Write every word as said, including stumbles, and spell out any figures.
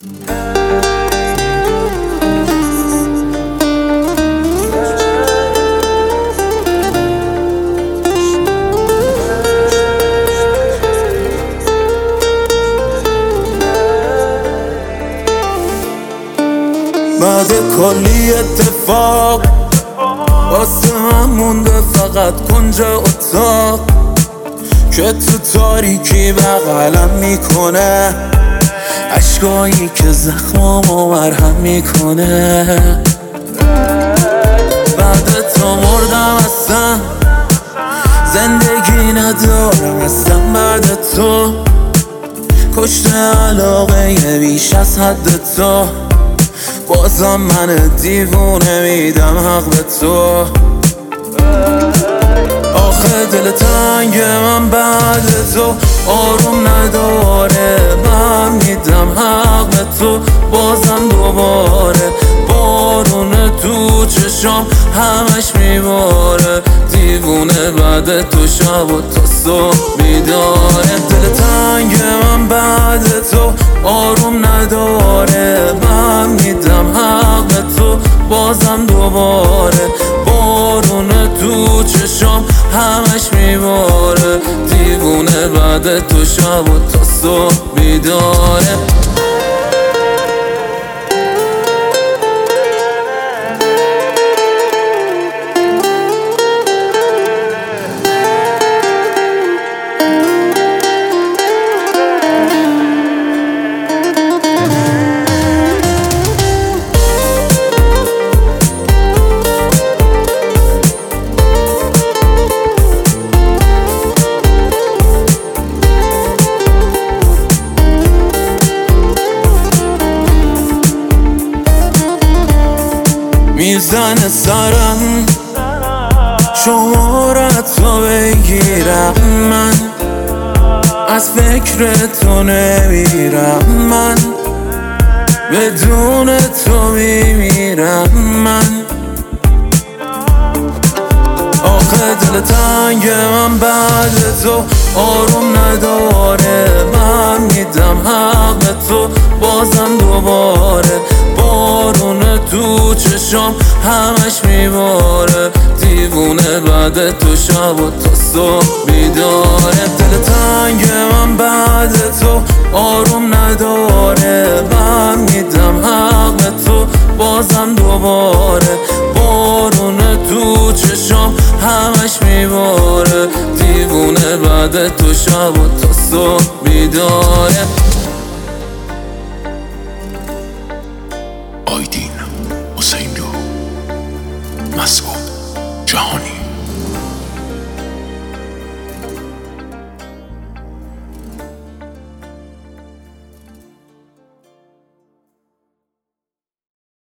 بعد کلی اتفاق واسه هم مونده فقط کنج اتاق که تو تاریکی بغلم میکنه، عشقایی که زخمامو مرهم میکنه. بعد تو مردم اصلا، زندگی ندارم اصلا بعد تو. کشته علاقه بیش از حد تو، بازم من دیوونه میدم حق به تو. آخه دل تنگ من بعد تو آروم نداره، من میدم حق به تو بازم دوباره. بارون تو چشام همش میباره، دیوونه بعد تو شب و تا صبح بیداره. دل تنگ من بعد تو آروم نداره، من میدم حق به تو بازم دوباره. بارون تو چشام همش میباره، دیوونه بعد تو شب و تا صبح بیداره. میزنه سرم شمارتو بگیرم، من از فکر تو نمیرم، من بدون تو میمیرم. من آخه دل تنگ من بعد تو آروم نداره، من میدم حق به تو بازم دوباره. بارون تو چشام همش میباره، دیوونه بعد تو شب و تا صبح بیداره. دل تنگ من بعد تو آروم نداره، من میدم حق به تو بازم دوباره. بارون تو چشام همش میباره، دیوونه بعد تو شب و تا صبح بیداره. آیدین حسین رو مسعود جهانی.